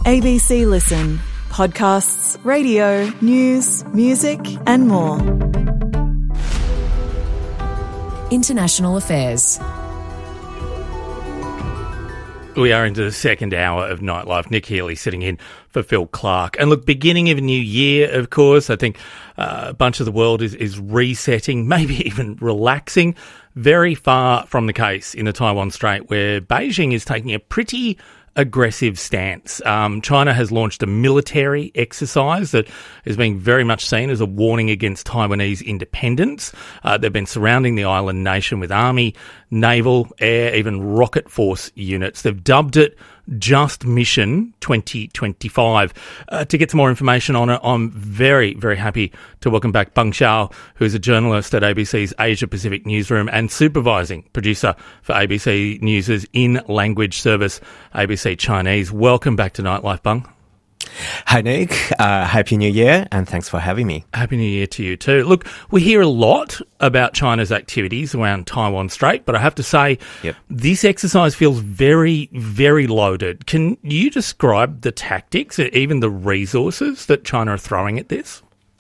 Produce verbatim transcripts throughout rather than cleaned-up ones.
A B C Listen. Podcasts, radio, news, music and more. International affairs. We are into the second hour of Nightlife. Nick Healy sitting in for Phil Clark. And look, beginning of a new year, of course, I think uh, a bunch of the world is, is resetting, maybe even relaxing. Very far from the case in the Taiwan Strait, where Beijing is taking a pretty aggressive stance. Um, China has launched a military exercise that is being very much seen as a warning against Taiwanese independence. Uh, they've been surrounding the island nation with army, naval, air, even rocket force units. They've dubbed it Just Mission twenty twenty-five. Uh, to get some more information on it, I'm very, very happy to welcome back Beng Xiao, who is a journalist at A B C's Asia Pacific newsroom and supervising producer for A B C News' in-language service, A B C Chinese. Welcome back to Nightlife, Beng. Hi, Nick. Uh, Happy New Year, and thanks for having me. Happy New Year to you too. Look, we hear a lot about China's activities around Taiwan Strait, but I have to say, yep. This exercise feels very, very loaded. Can you describe the tactics, even the resources that China are throwing at this?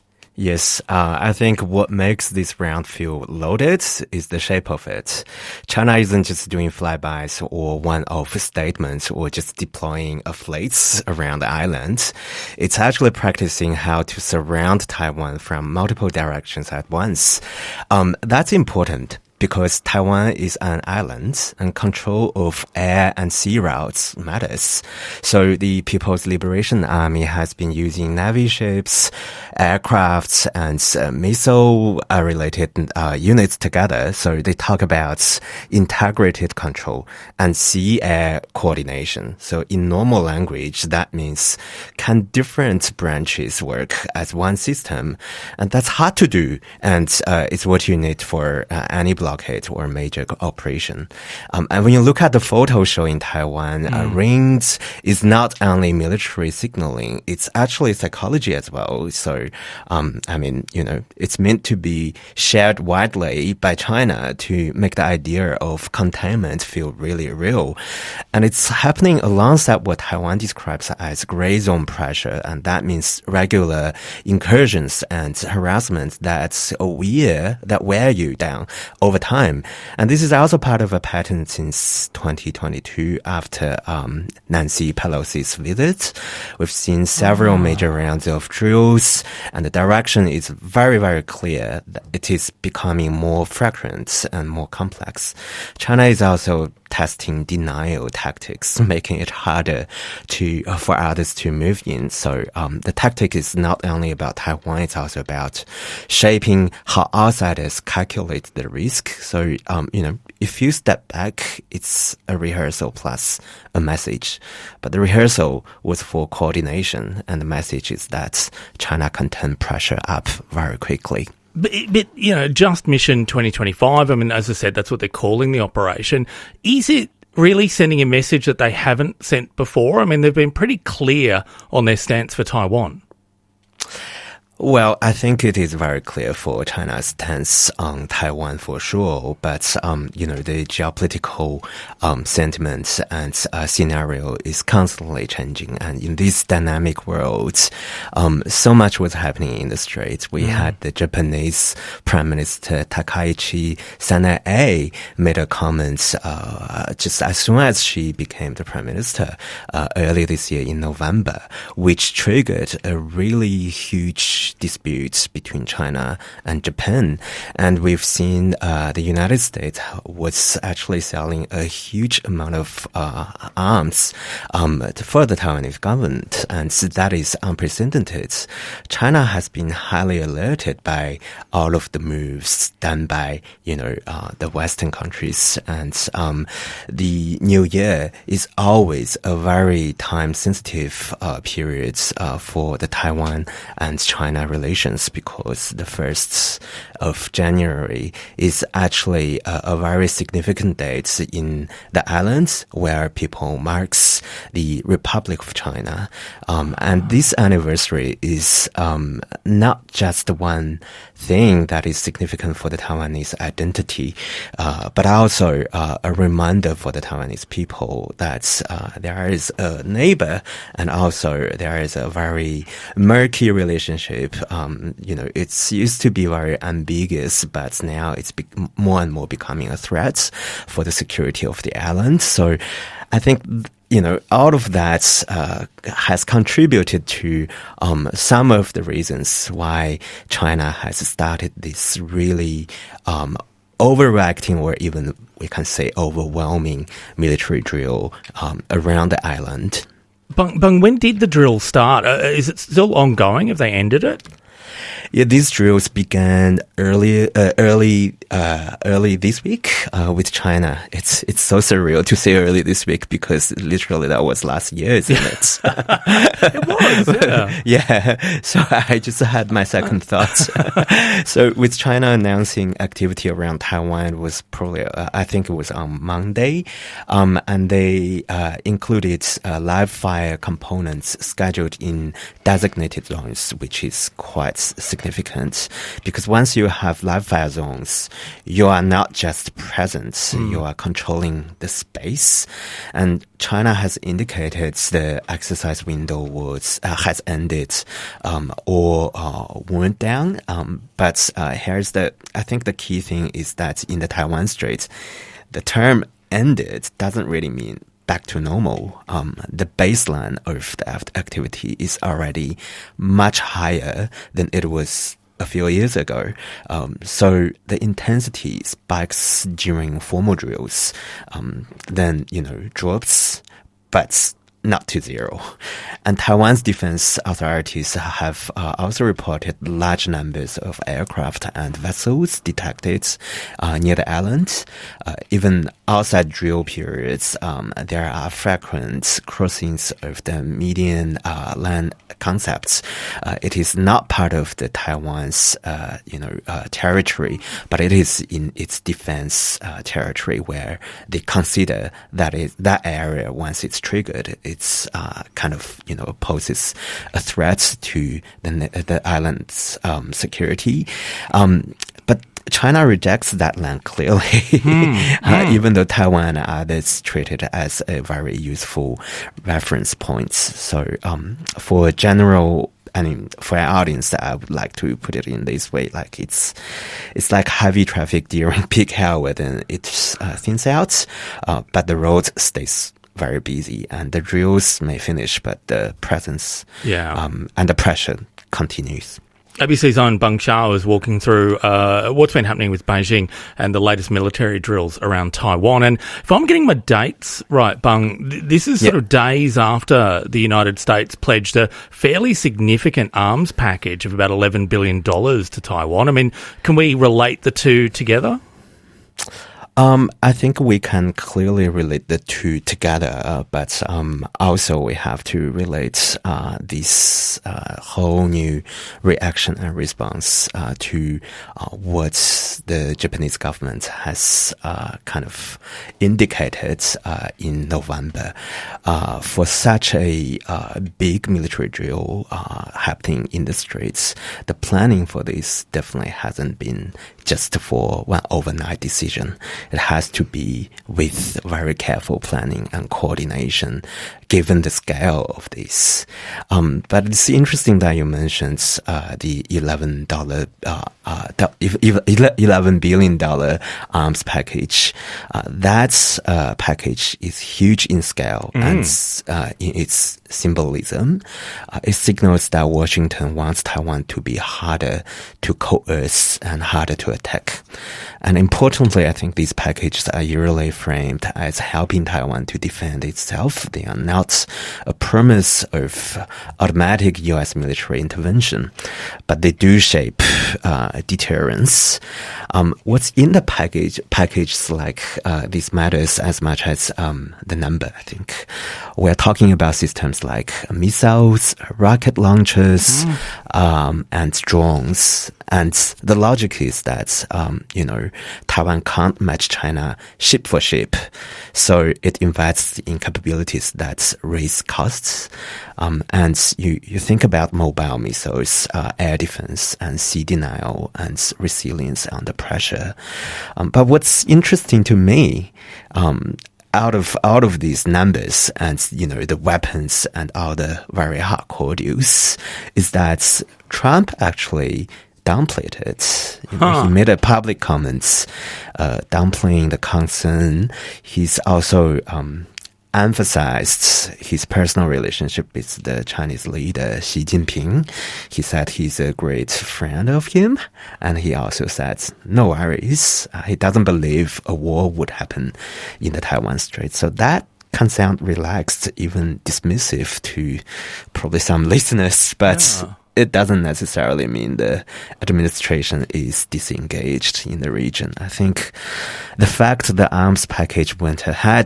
Yes, uh, I think what makes this round feel loaded is the shape of it. China isn't just doing flybys or one-off statements or just deploying a fleets around the island. It's actually practicing how to surround Taiwan from multiple directions at once. Um, that's important, because Taiwan is an island and control of air and sea routes matters. So the People's Liberation Army has been using Navy ships, aircrafts, and uh, missile-related uh, units together. So they talk about integrated control and sea-air coordination. So in normal language, that means can different branches work as one system? And that's hard to do. And uh, it's what you need for uh, any blockade or major operation. Um, and when you look at the photo showing Taiwan, mm. uh, rings is not only military signaling, it's actually psychology as well. So, um, I mean, you know, it's meant to be shared widely by China to make the idea of containment feel really real. And it's happening alongside what Taiwan describes as gray zone pressure. And that means regular incursions and harassment that's wear, that wear you down over time. And this is also part of a pattern since twenty twenty-two after um, Nancy Pelosi's visit. We've seen several major rounds of drills, and the direction is very, very clear that it is becoming more frequent and more complex. China is also testing denial tactics, making it harder to uh, for others to move in. So um, the tactic is not only about Taiwan, it's also about shaping how outsiders calculate the risk. So, um, you know, if you step back, it's a rehearsal plus a message. But the rehearsal was for coordination, and the message is that China can turn pressure up very quickly. But, but, you know, Just Mission twenty twenty-five, I mean, as I said, that's what they're calling the operation. Is it really sending a message that they haven't sent before? I mean, they've been pretty clear on their stance for Taiwan. Well, I think it is very clear for China's stance on Taiwan for sure, but, um, you know, the geopolitical, um, sentiment and, uh, scenario is constantly changing. And in this dynamic world, um, so much was happening in the Straits. We mm. had the Japanese Prime Minister Takaichi Sanae made a comment, uh, just as soon as she became the Prime Minister, uh, early this year in November, which triggered a really huge disputes between China and Japan. And we've seen uh, the United States was actually selling a huge amount of uh, arms um, for the Taiwanese government. And so that is unprecedented. China has been highly alerted by all of the moves done by, you know, uh, the Western countries. And um, the New Year is always a very time-sensitive uh, period uh, for the Taiwan and China China relations because the first of January is actually a, a very significant date in the islands where people marks the Republic of China. Um, and this anniversary is um, not just one thing that is significant for the Taiwanese identity, uh, but also uh, a reminder for the Taiwanese people that uh, there is a neighbor and also there is a very murky relationship. Um, you know, it's used to be very ambiguous, but now it's be- more and more becoming a threat for the security of the island. So I think, you know, all of that uh, has contributed to um, some of the reasons why China has started this really um, overreacting, or even we can say overwhelming military drill um, around the island. Bung, Bung, when did the drill start? Uh, is it still ongoing? Have they ended it? Yeah, these drills began early, uh, early, uh, early this week uh, with China. It's it's so surreal to say early this week because literally that was last year, isn't it? It was, yeah. Yeah. So I just had my second thoughts. So with China announcing activity around Taiwan was probably, uh, I think it was on Monday, um, and they uh, included uh, live fire components scheduled in designated zones, which is quite significant because once you have live fire zones, you are not just present, mm. you are controlling the space. And China has indicated the exercise window was uh, has ended um, or uh, worn down. Um, but uh, here's the, I think the key thing is that in the Taiwan Strait, the term ended doesn't really mean back to normal. Um, the baseline of the activity is already much higher than it was a few years ago. Um, so the intensity spikes during formal drills, um, then, you know, drops, but not to zero. And Taiwan's defense authorities have uh, also reported large numbers of aircraft and vessels detected uh, near the island. Uh, even outside drill periods, um, there are frequent crossings of the median uh, land concepts. Uh, it is not part of the Taiwan's, uh, you know, uh, territory, but it is in its defense uh, territory where they consider that is that area, once it's triggered, it's uh, kind of, you know, poses a threat to the the island's um, security. Um, but China rejects that land clearly, mm, uh, mm. even though Taiwan and others treat it as a very useful reference point. So um, for general, I mean, for an audience, I would like to put it in this way: like it's it's like heavy traffic during peak hour, then it uh, thins out, uh, but the road stays very busy, and the drills may finish, but the presence yeah. um, and the pressure continues. A B C's own Bung Shah was walking through uh, what's been happening with Beijing and the latest military drills around Taiwan. And if I'm getting my dates right, Bung, th- this is sort yep. of days after the United States pledged a fairly significant arms package of about eleven billion dollars to Taiwan. I mean, can we relate the two together? Um, I think we can clearly relate the two together, uh, but um, also we have to relate uh, this uh, whole new reaction and response uh, to uh, what the Japanese government has uh, kind of indicated uh, in November. Uh, for such a uh, big military drill uh, happening in the streets, the planning for this definitely hasn't been just for one overnight decision. It has to be with very careful planning and coordination, given the scale of this. Um, but it's interesting that you mentioned uh, the eleven dollar, uh, uh, eleven billion dollar arms package. Uh, that uh, package is huge in scale mm. and uh, in its symbolism. Uh, it signals that Washington wants Taiwan to be harder to coerce and harder to attack. And importantly, I think these packages are usually framed as helping Taiwan to defend itself. They are not a promise of automatic U S military intervention, but they do shape uh, deterrence. Um, what's in the package, packages like uh, this matters as much as um, the number, I think. We're talking about systems like missiles, rocket launchers, mm. um, and drones. And the logic is that, um, you know, Taiwan can't match China ship for ship. So it invests in capabilities that raise costs. Um, and you, you think about mobile missiles, uh, air defense and sea denial and resilience under pressure. Um, but what's interesting to me, um, out of, out of these numbers and, you know, the weapons and all the very hardcore deals is that Trump actually downplayed it. You know, huh. He made a public comments, uh, downplaying the concern. He's also, um, emphasized his personal relationship with the Chinese leader Xi Jinping. He said he's a great friend of him, and he also said no worries. Uh, he doesn't believe a war would happen in the Taiwan Strait. So that can sound relaxed, even dismissive to probably some listeners, but yeah. It doesn't necessarily mean the administration is disengaged in the region. I think the fact the arms package went ahead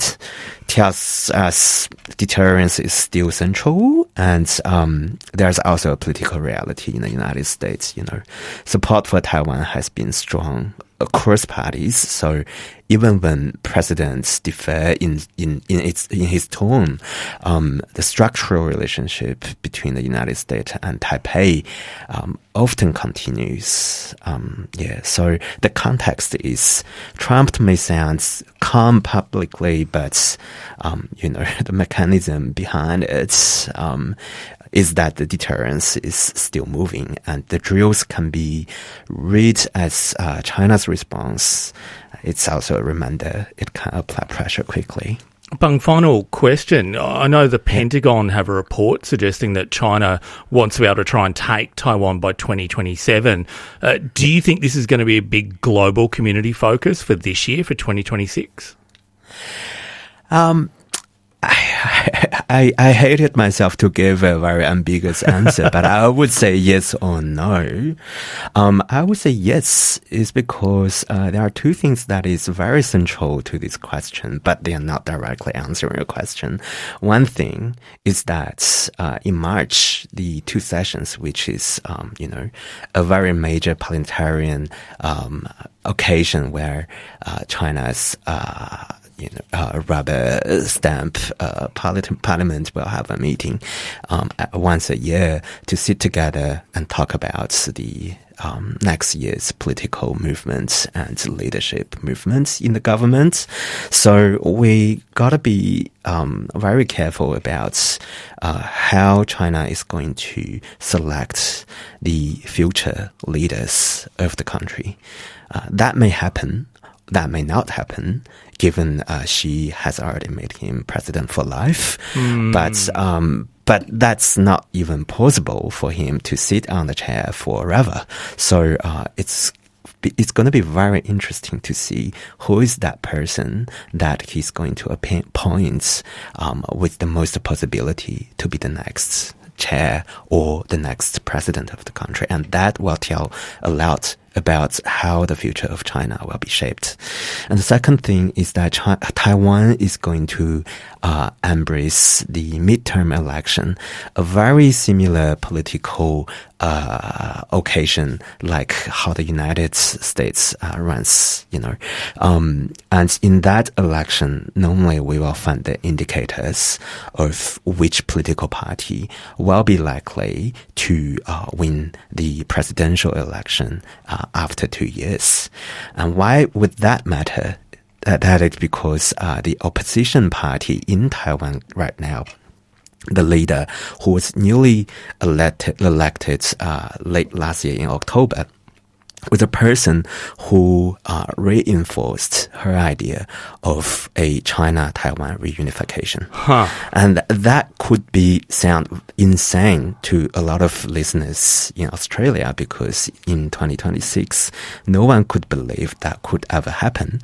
tells us deterrence is still central, and um, there's also a political reality in the United States. You know, support for Taiwan has been strong across parties. So even when presidents differ in in in its in his tone, um, the structural relationship between the United States and Taipei um, often continues. Um, yeah. So the context is Trump may sound calm publicly, but um, you know the mechanism behind it. Um, is that the deterrence is still moving, and the drills can be read as uh, China's response. It's also a reminder it can apply pressure quickly. Bung, final question. I know the Pentagon have a report suggesting that China wants to be able to try and take Taiwan by twenty twenty-seven. Uh, do you think this is going to be a big global community focus for this year, for twenty twenty-six? Um, I, I, I hated myself to give a very ambiguous answer, but I would say yes or no. Um, I would say yes is because uh, there are two things that is very central to this question, but they are not directly answering your question. One thing is that uh, in March, the two sessions, which is um, you know a very major parliamentarian um, occasion where uh, China's uh, You know, uh, rubber stamp uh, parliament, parliament will have a meeting um, once a year to sit together and talk about the um, next year's political movements and leadership movements in the government. So we gotta be um, very careful about uh, how China is going to select the future leaders of the country. Uh, that may happen. That may not happen, given uh, she has already made him president for life. Mm. But um, but that's not even possible for him to sit on the chair forever. So uh, it's it's going to be very interesting to see who is that person that he's going to appoint um, with the most possibility to be the next chair or the next president of the country. And that will tell a lot about how the future of China will be shaped. And the second thing is that China, Taiwan is going to uh, embrace the midterm election, a very similar political uh, occasion like how the United States uh, runs, you know. Um, and in that election, normally we will find the indicators of which political party will be likely to uh, win the presidential election uh, after two years. And why would that matter? That, that is because uh, the opposition party in Taiwan right now, the leader who was newly elected, elected uh, late last year in October, was a person who uh, reinforced her idea of a China-Taiwan reunification. Huh. And that could be sound insane to a lot of listeners in Australia because in twenty twenty-six, no one could believe that could ever happen.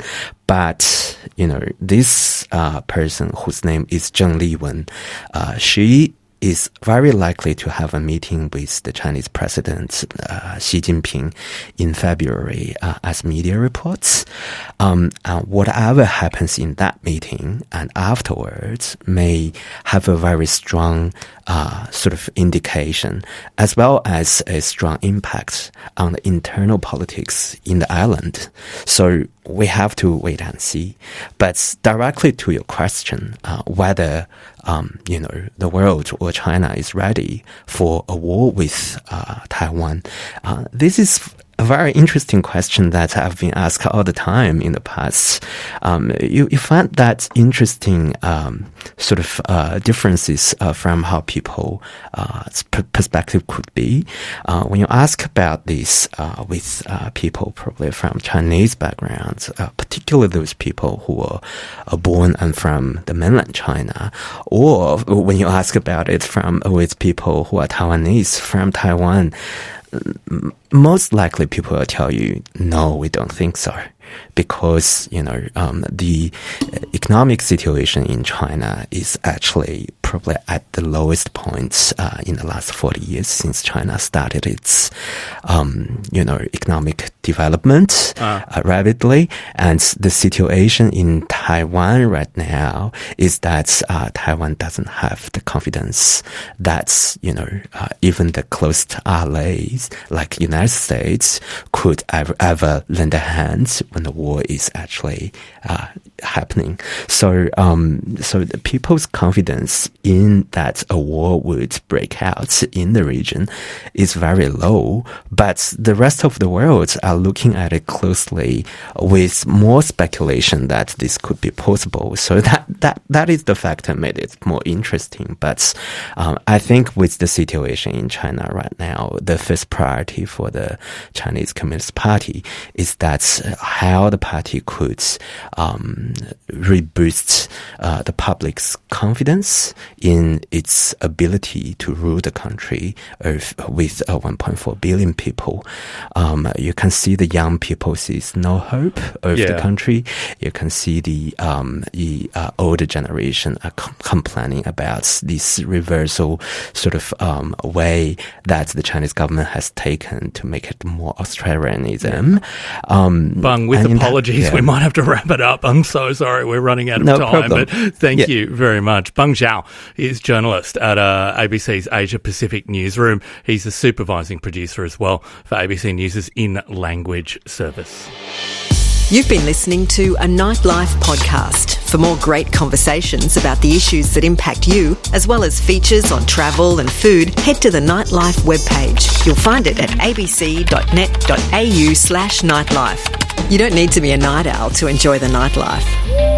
But, you know, this uh, person whose name is Zheng Liwen, uh, she is very likely to have a meeting with the Chinese President uh, Xi Jinping in February, uh, as media reports. Um, and whatever happens in that meeting and afterwards may have a very strong uh, sort of indication, as well as a strong impact on the internal politics in the island. So we have to wait and see. But directly to your question, uh, whether um, you know the world or China is ready for a war with uh, Taiwan, uh, this is a very interesting question that I've been asked all the time in the past. Um, you, you find that interesting um, sort of uh, differences uh, from how people uh, p- perspective could be. Uh, when you ask about this uh, with uh, people probably from Chinese backgrounds, uh, particularly those people who are, are born and from the mainland China, or when you ask about it from with people who are Taiwanese from Taiwan, most likely people will tell you, no, we don't think so. Because, you know, um, the economic situation in China is actually probably at the lowest points uh, in the last forty years since China started its, um, you know, economic development uh. Uh, rapidly. And the situation in Taiwan right now is that uh, Taiwan doesn't have the confidence that, you know, uh, even the close allies like United States could ever, ever lend a hand when the war is actually uh, happening. So, um, so the people's confidence in that a war would break out in the region is very low. But the rest of the world are looking at it closely with more speculation that this could be possible. So that that that is the factor made it more interesting. But um, I think with the situation in China right now, the first priority for the Chinese Communist Party is that how the party could um, reboost uh, the public's confidence in its ability to rule the country of, with uh, one point four billion people. Um, you can see the young people sees no hope of yeah. the country. You can see the, um, the uh, older generation are com- complaining about this reversal sort of um, way that the Chinese government has taken to make it more Australianism. Um, Bung, with apologies, that, yeah. we might have to wrap it up. I'm so sorry, we're running out of no time, problem. But thank yeah. you very much. Bung Zhao is journalist at uh, A B C's Asia Pacific newsroom. He's the supervising producer as well for A B C News' In Language service. You've been listening to a Nightlife podcast. For more great conversations about the issues that impact you, as well as features on travel and food, head to the Nightlife webpage. You'll find it at abc.net.au slash nightlife. You don't need to be a night owl to enjoy the nightlife.